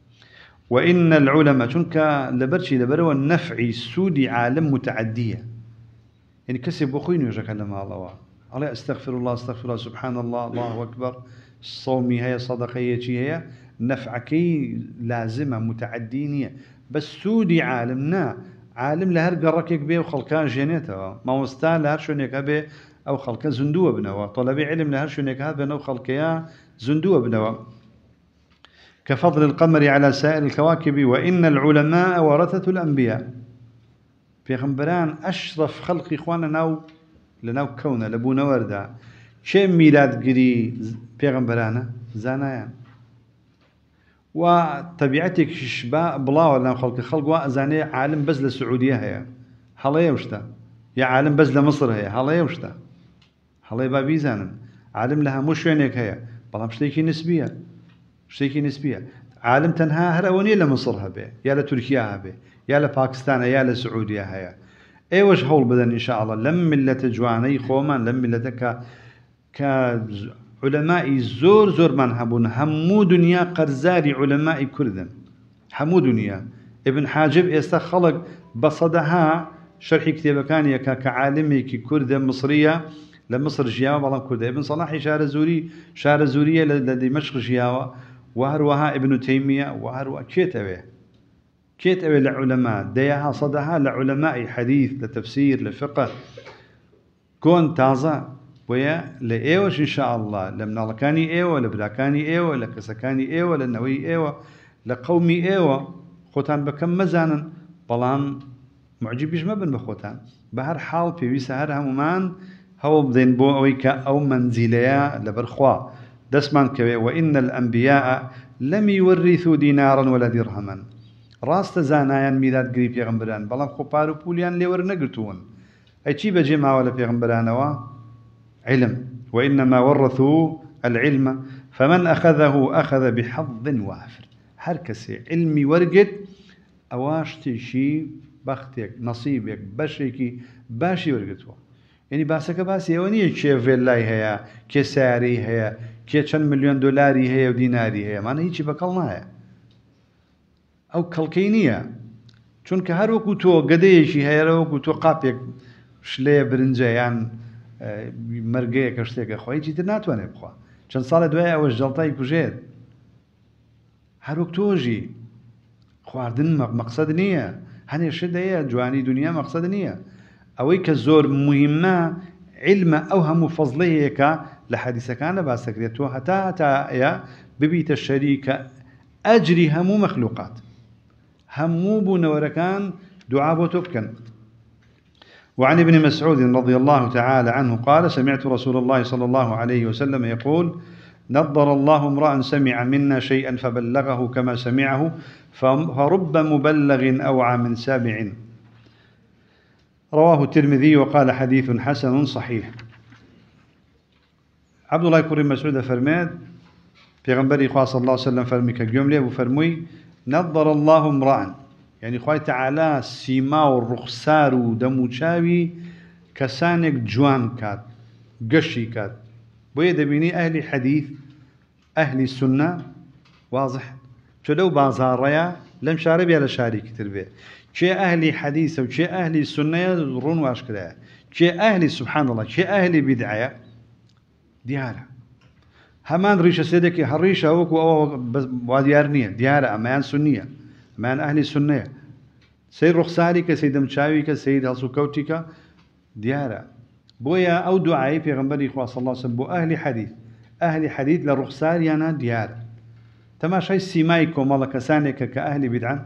وإن العلماء شنك لبرشي لبروا النفع السودي عالم متعدية يعني كسب أخوين يجكلم الله الله استغفر الله استغفر الله سبحان الله الله أكبر صومي هي صدقية هي نفعكي لازمة متعدينية بس سودي عالمنا عالم لهر قركك بيه وخلقان جينيته ما وستان لهر شونيك بيه أو خلقان زندوة بنوا طلبي علم لهر شونيك هذا بنو خلقيا زندوة بنوا كفضل القمر على سائر الكواكب وإن العلماء ورثة الأنبياء في خنبران أشرف خلق إخواننا لناو كونه لبونا وردا شيء ميلاد قري في خنبرانا زانايان وطبيعتك شباب بلا ولا خلق وأزاني عالم بس للسعودية هي حليه وشتا يا عالم بس لمصر هي حليه وشتا حليه بابي زانن عالم لها مش وينك هي بلا مشتيكي نسبية شيء نسبية عالم تنها هرأونية لمصر هبه يا لتركيا هبه يا لباكستان يا لسعودية هيا أي وجه هول بدن إن شاء الله لم ملة جواني خومان لم ملة كعلماء زور من هبون همو دنيا قرزاري علماء كردن همو دنيا ابن حاجب يستخلق بصدها شرح كتاب كان كعالمي كرد مصرية لمصر جياوة والله كرد ابن صلاح شار زورية لدمشق جياوة وهروها ابن تيمية وهروها كيتوي لعلماء ديها صدها لعلماء حديث لتفسير لفقه كون تازة ويا لإيوش إن شاء الله لمن كاني إيوة لبلاكاني إيوة لكسكاني إيوة لنوي إيوة لقومي إيوة خوتان بكم مزانا بلان معجبش ما بن بخوتان بهر حال في ويسهر همومان هو بدين بو أويكا أو منزليا لبرخوا دسمان كوي وإن الأنبياء لم يورثوا دينارا ولا درهما راست زانايان ميلاد قريب يغنبران بلان خوبارو بوليان ليور نقرتون أي چي بجي ما ولا يغنبران علم وإنما ورثوا العلم فمن أخذه أخذ بحظ وافر هركسي علمي ورقت أواشتي شي بختك نصيبك بشيكي باشي ورقتوا يعني باسك باسي ونيه كي فيلاي هيا كي ساري هيا كي چند مليون دولاري هيا وديناري هيا معنى هيچي بقلنا هيا أو كالكينية چونك هر وكو تو قديشي هيا وكو تو قابيك شليه برنجيان مرقية كشتيك أخوة هيچي تر ناتواني بخوا چند سالة دوية أوش جلطاي كوجيد هر وكو توجي خواردن مقصد نية هني شدية جواني دنيا مقصد نية أويك الزور مهمة علم أوهم فضليك لحديث كان باسكريتو حتى يا ببيت الشريك أجري همو مخلوقات همو بنوركان دعاء بوتوكن وعن ابن مسعود رضي الله تعالى عنه قال سمعت رسول الله صلى الله عليه وسلم يقول نضر الله امرأ سمع منا شيئا فبلغه كما سمعه فرب مبلغ أوعى من سامع. رواه الترمذي وقال حديث حسن صحيح. عبد الله بن مسعود فرماد پیغمبر خدا صلى الله عليه وسلم فرمي كجملة وفرمي نضر الله امرأ يعني خوي تعالى سيما والرخصار ودموشاوي كسانك جوان كات قشي كات بويا دبيني أهل حديث أهل السنة واضح شلو بازاريا لم شارب يا لشاري كتير به شيء أهل حديث وشيء أهل السنة رون واشكلها شيء أهل سبحان الله شيء أهل بدعة ديارة همان ريشة سيدك هالريشة وكو وديارنية ديارة أمان سنية أمان أهل السنة سيد رخصاري كسيد مشاوي كسيد هالسكوتي ديارة بويا أو دعائي في غنبري إخوة صلى الله عليه وسلم بو أهل حديث للرخصار يانا ديارة تماشي سيمايكم الله كسانك كأهل بدعة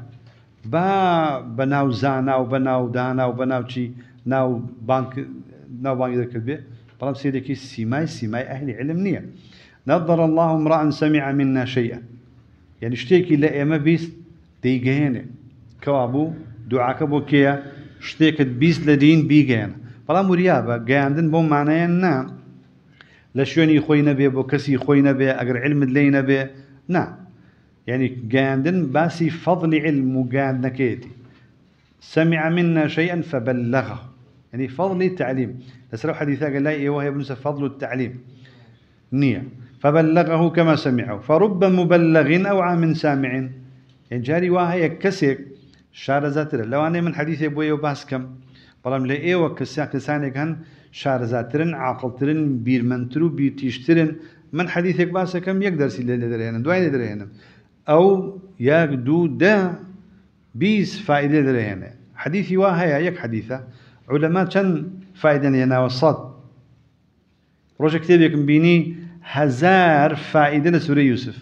بناو زانا وبناو دانا وبناو شي ناو بانك ذاك البيت طلب سيدك سيماي أهل علم نية نظر الله امرأ سمع منا شيئا يعني اشتيكي لا إما بيس ديجهنه كوابو دعاك بوكيا اشتيكت بيس لدين بيجهنه فلا مريابة جاندن بوم معناه نعم لشوني خوي نبي بوكسي خوي نبي أجر علم لي نبي نعم يعني جاندن باسي فضل علم وجاند نكيتي سمع منا شيئا فبلغه يعني فضل التعليم تسلو حديثا قال لا وهي بنس فضل التعليم نية فبلغه كما سمعه فرب مبلغ أو عام سامع يعني جاري وهي كسك شارزات لو أنا من حديث أبوي وباسكم بلام لأيه وكسانك هن شارزاترن عاقلترن بيرمنترو بيرتيشترن من حديثك باسكم يقدر سيل درينا دواي درينا أو يقدو دا بيس فائدة درينا حديثي وهي يك حديثة علماء كان فائدة يناول الصد روش كتابك بيني 1000 فائدة لسورة يوسف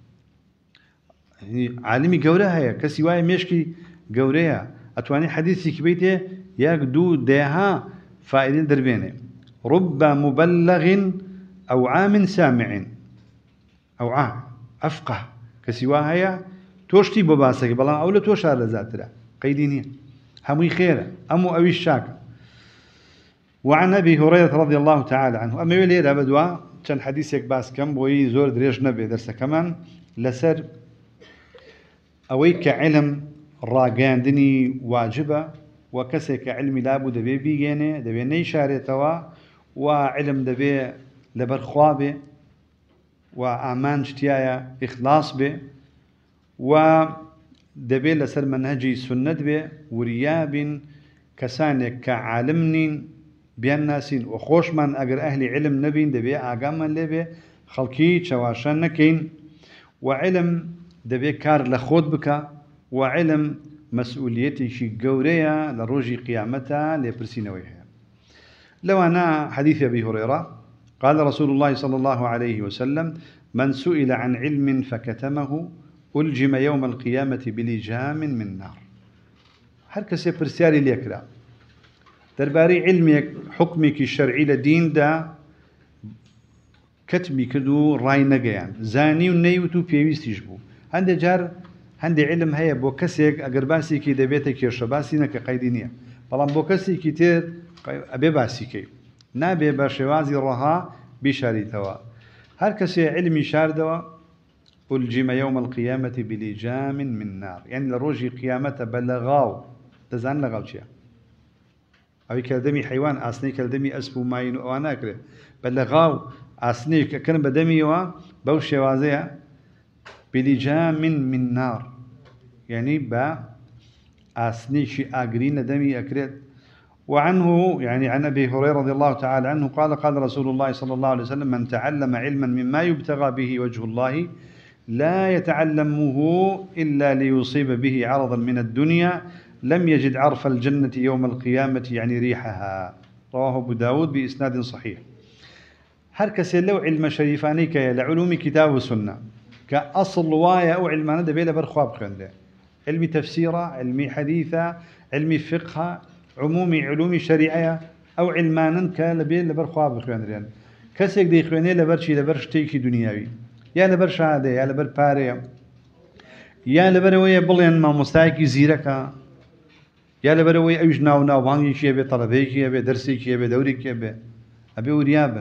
يعني عالمي قورها هي كسواي مشكي قورها أتواني حديثي كبيته يقدو داها فائدة دربينه رب مبلغ أو عام سامع أو عام أفقه كسواها هي توشتي بباسك بلا أولا توشار لذاتها قيدينية همي خير أمو أوي الشاك. وعن أبي هريرة رضي الله تعالى عنه أما يولي بدوا كان حديثك باس كم بوي زور دريج نبي درس كمان لسر أويك علم راقاندني واجبة وكسك علم لابد دبي بيجينه دبي نيشاري توا وعلم دبي لبرخوابه وأمان اشتيايا إخلاص به ودبي لسر منهجي سنة به ورياب كسانك كعالمنين بيان ناسين وخوش من أجر أهل علم نبين دبي آقام من لبي خلقي شواشان نكين وعلم دبي كار لخود بك وعلم مسؤوليتي شي قورية لروجي قيامتها لبرسينويها. لو أنا حديث أبي هريرة قال رسول الله صلى الله عليه وسلم من سئل عن علم فكتمه ألجم يوم القيامة بلجام من نار. هر كسي برسياري ليكرا درباري علمك حكمك الشرعي لدين دا كتبي كدو راي نقيان زاني ونيوتو بيويستيش بو هندي جار هندي علم هيا بو كسيك اگر باسي كي دبيتك يرشباسي نك قيدينية بلان بو كسي كتير ابي باسي كي نابي باشوازي رها بشاري توا هر كسي علمي شاردوا ألجم يوم القيامة بلجام من نار يعني لروجي قيامته بلغاو تزان لغاو شيء أو كلدمي حيوان أصني كلدمي أسبو ماين وأنا أكره بلغاو أصني كان بدمي بوش وازيا بلجام من نار يعني با أصني شيء أجرين دمي أكره. وعنه يعني عن أبي هريرة رضي الله تعالى عنه قال قال رسول الله صلى الله عليه وسلم من تعلم علما مما يبتغى به وجه الله لا يتعلمه إلا ليصيب به عرضا من الدنيا لم يجد عرف الجنة يوم القيامة يعني ريحها. رواه أبو داود بإسناد صحيح. هركس لو علم شريفانيك لعلوم كتاب والسنة كأصل وايا أو علمان دبيل برخواب خنده علمي تفسيره علمي حديثه علمي فقه عمومي علومي شريعة أو علمانا كالبي لبر خواب خوانريان كسيك دي خواني لبر شي لبر شتيكي دنياوي يا لبر شهادة يا لبر باريا يا لبر ويا بلين ما مستعيكي زيركا يا لبر ويا أيش ناو بانجي كي أبي طلبي كي أبي درسي كي أبي دوري كي أبي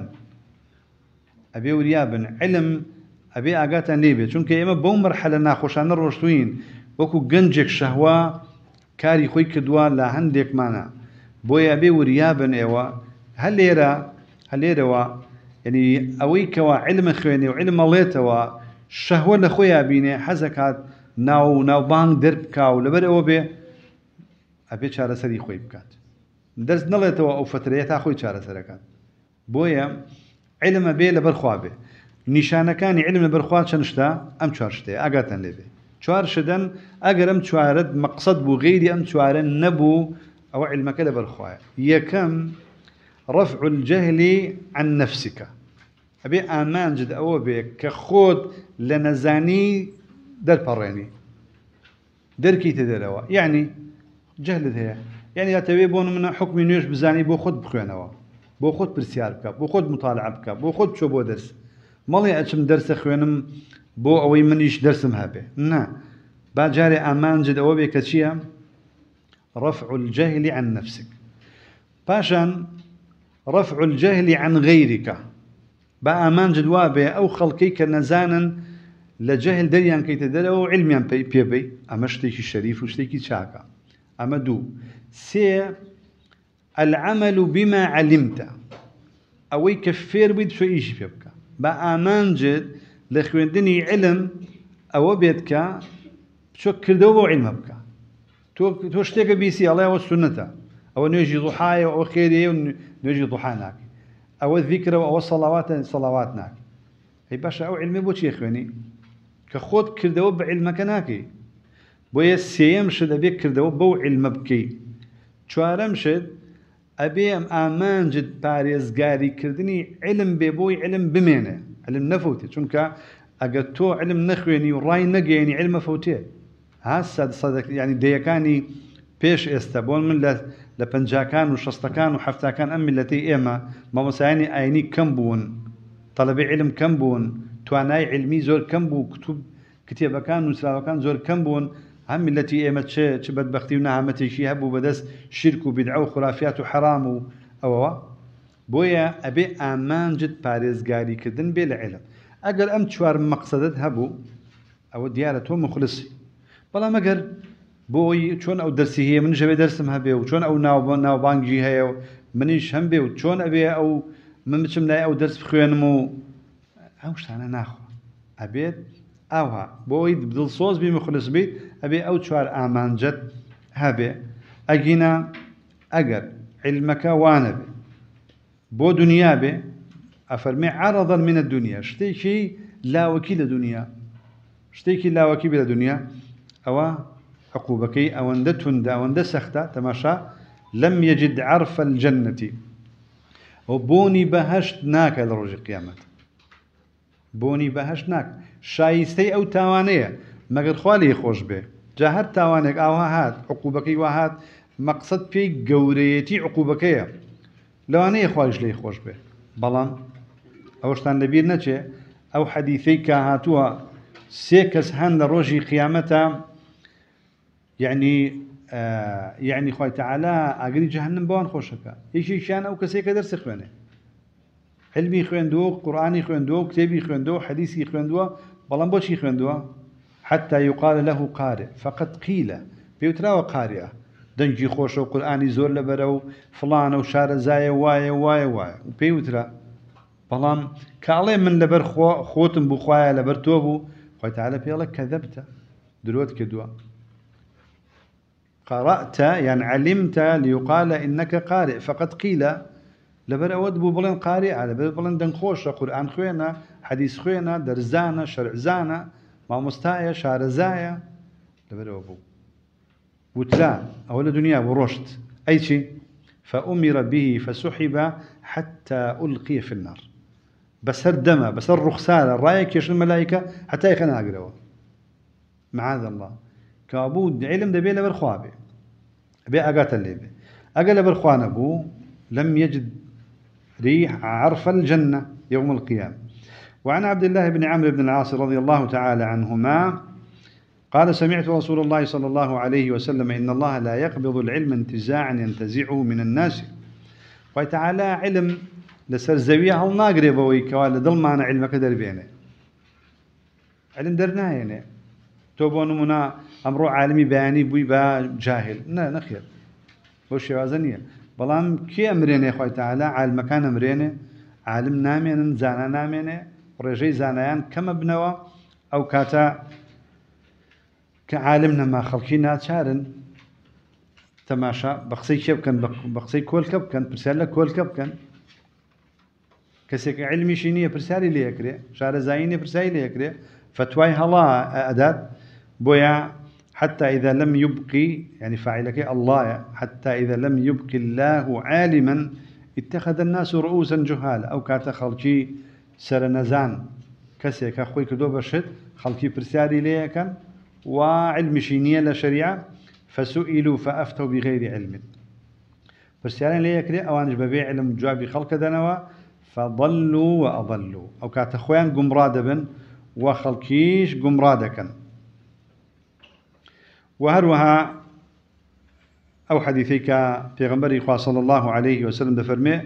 وريابن علم أبي أجاتا ليبي چونك إما بوم مرحلة ناخوشان الروشتوين وكو جنجك شهوة كاري خوي كدوا لا هندك معنا بويا أبي وريابن إيوا هل يعني أويك علم خويني وعلم مليتوا شهوة لخويا بيني حزكات ناو بانك دربكا ولبر أو أبي شارة سري خوي بكات درس نليتوا أو فتريتها خوي شارة سركات بويا علم أبي لبر خوابه نشانه كان علم البرخوات شنشتا أم شارشته أجاتن لبه شار شدن أجر أم شارد مقصد بو غيري أم شارن نبو أو علمك لبرخواه يكم رفع الجهل عن نفسك أبي أمان جد أو بك كخود لنزاني در بريني در كي تدروا يعني جهل ذا يعني يتبيبون من حكم نيوش بزاني بو خود بخوانوا بو خود برسيار بك بو خود مطالعة بك بو خود شو بو درس مالي أشم درس خوانم بو أوي منيش درسم هابه نا باجاري أمان جد أو بك شيء رفع الجهل عن نفسك باشان رفع الجهل عن غيرك بأمان جد وابه أو خلقيك نزانا لجهل دريان كي تدلو علميان بيبي أما شتيكي الشريف وشتيكي شاكا أما دو سي العمل بما علمت أوي كفير بيد شو إيش بيبكى بأمان جد لخويندني علم أو بيتك شو كردو علم بك تو شتيك بيسي الله والسنة أو نيجي ضحايا أو خيري نيجي ضحاناك أو الذكر أو صلواتناك هي باشا أو علمي بوش يخويني كخود كردو بعلمك ناكي بويا السيم شد أبيك كردو بو علم بكي شوارم شد أبي أمان جد باريزقاري كردني علم بيبوي علم بمينه علم نفوتي چونك أقدتو علم نخويني وراي نقيني علم فوتي هاسا صدق يعني ديكاني بيش استبون من لبنجاكان وشستكان وحفتاكان أمي التي إما ما مسايني أيني كم بون طلبي علم كم بون تواناي علمي زور كم بو كتابكان وسلاوكان زور كم بون هم التي إما تش بدبختي ونعمتي شي هبو بدس شرك وبدع وخرافيات وحرام أو بويا أبي أمان جد باريزقاري كدن بلا علم أقل أم تشوار مقصدت هبو أو ديارته مخلصي بلا مقر بوي شون أو درسي هي من جبه درسم هبه وشون أو ناو بانجي هي منيش هم بيه وشون أبي أو من مشمنا أو درس بخوانمو أوش أنا ناخو أبيت أوها بوي بدل صوص بي مخلص بي أبي أو تشوار أمان جد هبه أجينا أقر علمك وانا بي بو دنيا به أفرمي عرضا من الدنيا شتيكي لا وكيل دنيا شتيكي لا وكيل الدنيا أو عقوبكي أو اندتهن دا واند سختا تماشا لم يجد عرف الجنة وبوني بهشت ناك لرجع قيامة بوني بهشت ناك شايستي أو تاوانية مقر خوالي خوش به جاهر تاوانيك أو هات عقوبكي وهات مقصد في قوريتي عقوبكي لو أنا يخواج لي خوش به بلان أوشتان لبير نتشي أو حديثي كهاتوها سيكس هان لروجي قيامتا يعني خوي تعالى أقري جهنم بوان خوشكا إيشي شان أو كسيك درس خوانه علمي خوندو قرآني خوندو كتابي خوندو حديثي خوندو بلان بوشي خوندو حتى يقال له قارئ فقد قيل بيوتراو قارئة دنجي خوش وقرآني زور لبرو فلان وشار زايا واي وبيوترا بلان كالي من لبر خوتم بخوايا لبر توبو خوي تعالى بيلا كذبت دلوت كدوا قرأت يعني علمت ليقال إنك قارئ فقد قيل لبر أود بو بلن قارئ على بلن دن خوش قرآن خوينا حديث خوينا درزانا شرع زانا ما مستايا شار زايا لبر أبو وتلا أول دنيا ورشت أي شيء فأمر به فسحب حتى ألقي في النار بسر دمه بسر رخسالة رايك يش الملائكة حتى يخنا أقرأه معاذ الله كابود علم دبي لبر خوابه أبي أقات اللي أقل برخوان أبو لم يجد ريح عرف الجنة يوم القيامة. وعن عبد الله بن عمرو بن العاص رضي الله تعالى عنهما قال سمعت رسول الله صلى الله عليه وسلم إن الله لا يقبض العلم انتزاعا ينتزعه من الناس. وتعالى علم لسر زوية هل ناقرب ويكوال ضل معنا علمك دربينه علم درناه يعني توبون منا أمر عالمي بياني بوي با جاهل نخير وش وازنية بلام كي أمرين يا خوي تعالى عالم كان أمرين عالم نامين زانا نامين ورجي زانيان كما بنوا أو كاتا كعالمنا ما خلقينا شارن تماشا بقصي كبكن بقصي كول كبكن برسالة كول كبكن كسيك علمي شينية برسالي ليكري شار زايني برسالي ليكري فتواي هلا أداة بويا حتى إذا لم يبقي يعني فاعلك الله حتى إذا لم يبقي الله عالما اتخذ الناس رؤوسا جهال أو كاتا خلقي سرنزان كسيك أخوي كدو بشد خلقي برسالي ليكن وعلم شينية لشريعة فسئلوا فأفتوا بغير علم برسالين ليكري أوانج ببيع علم جوابي خلق دنوا فضلوا وأضلوا أو كاتخوان قمراد بن وخلقيش قمرادكن وهروها أو حديثيك في غنبري صلى الله عليه وسلم دفرمي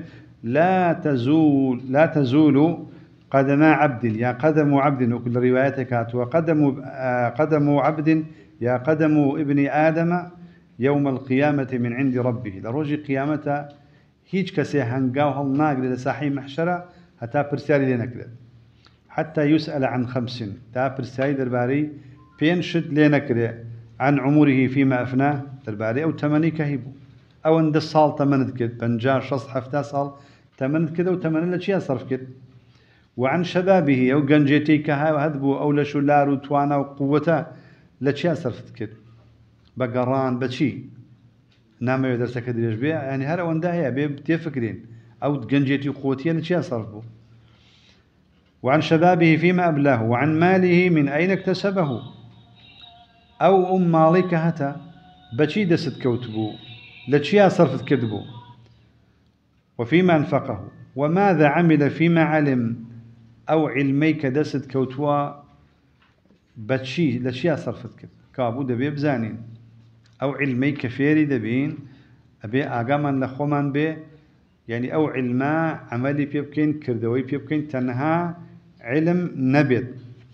لا تزول قدما عبد يا قدم عبد وكل روايتك قدم عبد يا قدم ابن آدم يوم القيامة من عند ربه لروج قيامته هيج كسي هنقاو هالناقل لساحي محشرة حتى برسالي لنكرد حتى يسأل عن 5 تا برسالي درباري بين شد لنكرد عن عمره فيما أفناه درباري أو 8 كهيبو أو عند الصال 8 كد بنجا شص حفتا صال 8 كد أو 8 لشي صرف كد وعن شبابه أو جنجيتي كها هذبو أو لشلار وتوانا وقوته لشي صرفت كد بقران بشي نام يدرسك دريج بيه يعني هذا ونداهية بتفكرين أو جنجيتي قوتية لشي صرفه وعن شبابه فيما أبلاه وعن ماله من أين اكتسبه أو مالك هتا بشي دست كوتبو لشي صرفت كذبو وفيما أنفقه وماذا عمل فيما علم أو علميك دست كوتوا بشي لشي صرفت كذب كابو دبي بزانين أو علمي كفيري دبين أبي أقاما لخومان به يعني أو علما عملي بيبكين كردوي بيبكين تنها علم نبت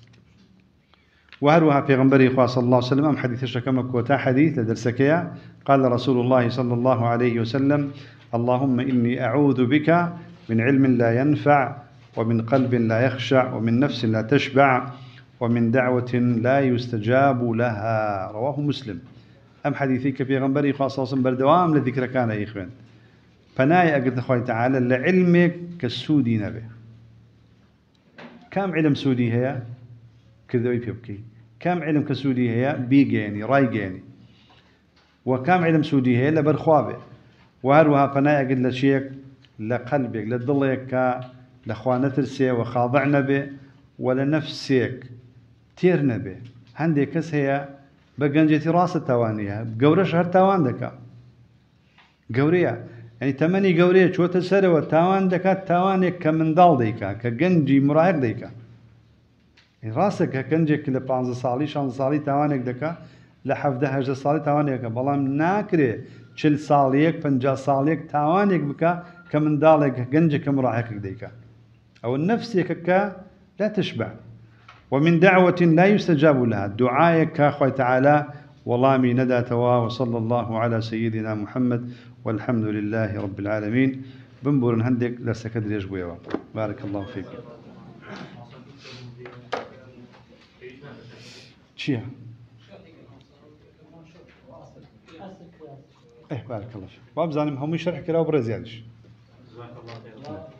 وهروها في غنبري صلى الله عليه وسلم أم حديث الشكمة كوتا حديث لدرسكيا قال رسول الله صلى الله عليه وسلم اللهم إني أعوذ بك من علم لا ينفع ومن قلب لا يخشع ومن نفس لا تشبع ومن دعوة لا يستجاب لها رواه مسلم أم حديثي في غنبري خاصة بردوام لذكر كان يا إخوان فناي أقول أخوي تعالى لعلمك كالسودي نبي كم علم سودي هي كذا يبكي كم علم كسودي هي بيجاني رايجاني وكم علم سودي هي لبرخوابه وهروها فناي أقول لشيك لقلبك لضلك لأخوانة السي وخاضعنا به ولنفسك تيرنا به عندي كس هي بجنجتي راس التوانية بجورة شهر توان دكا جورية يعني تمني جورية شو تسرى والتوان دكا توانك كمن دال ديكا كجنجي مراهق ديكا يعني راسك كجنجي كل 15 صالي 6 صالي توانك دكا لحفظ 10 صالي توانك بلام ناكري 40 صاليك 50 صاليك توانك بكا كمن دالك جنجي كمراهق ديكا أو النفس كا لا تشبع ومن دعوة لا يستجاب لها دعائك أخوي تعالى والله من ندى توا وصلى الله على سيدنا محمد والحمد لله رب العالمين بنبور هندك لسكدر يجبويا بارك الله فيك شيا بارك الله فيك وابزانم هم يشرح كلا وبرزيادش